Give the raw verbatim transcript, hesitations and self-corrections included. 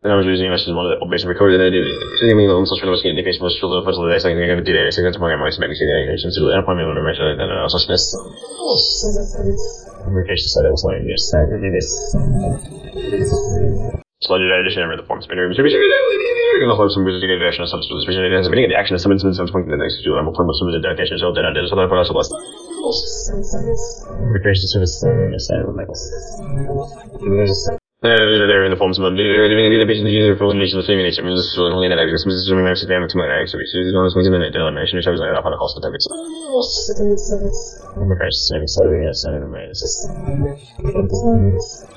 Nós usamos as modas obviously recorded it. I mean, on social media, the Facebook was filled with the second thing I did. I think that's my most maybe see the animation to the appointment with the measure and also stress. Communication side also in this. This. Sludge edition of the form spinner. We're going to have some music edition of substance. We're going to have the beginning of the action of some instance of something that next to do. I'm playing with some of the dedication, so then I did so that I put us a list. Communication service. They're in the forms of the patient user for nation of simulation. I mean, this is only that exists. This is doing massive damage to my activity. So, this is one of those things in the animation, which I was like, up on a cost of targets. I'm a very saving, so, yes, I don't know.